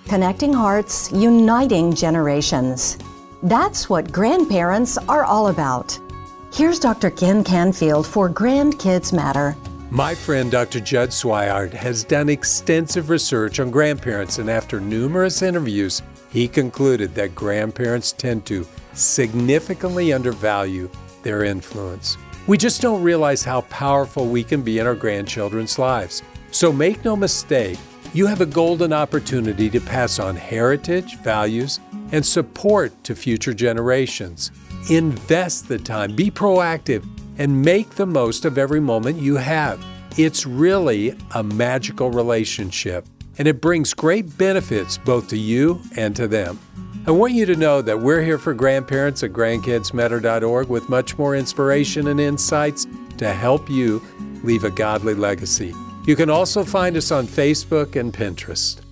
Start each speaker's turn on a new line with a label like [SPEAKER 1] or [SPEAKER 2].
[SPEAKER 1] Connecting hearts, uniting generations. That's what grandparents are all about. Here's Dr. Ken Canfield for Grandkids Matter.
[SPEAKER 2] My friend Dr. Judd Swihart has done extensive research on grandparents, and after numerous interviews, he concluded that grandparents tend to significantly undervalue their influence. We just don't realize how powerful we can be in our grandchildren's lives. So make no mistake, you have a golden opportunity to pass on heritage, values, and support to future generations. Invest the time, be proactive, and make the most of every moment you have. It's really a magical relationship, and it brings great benefits both to you and to them. I want you to know that we're here for grandparents at grandkidsmatter.org with much more inspiration and insights to help you leave a godly legacy. You can also find us on Facebook and Pinterest.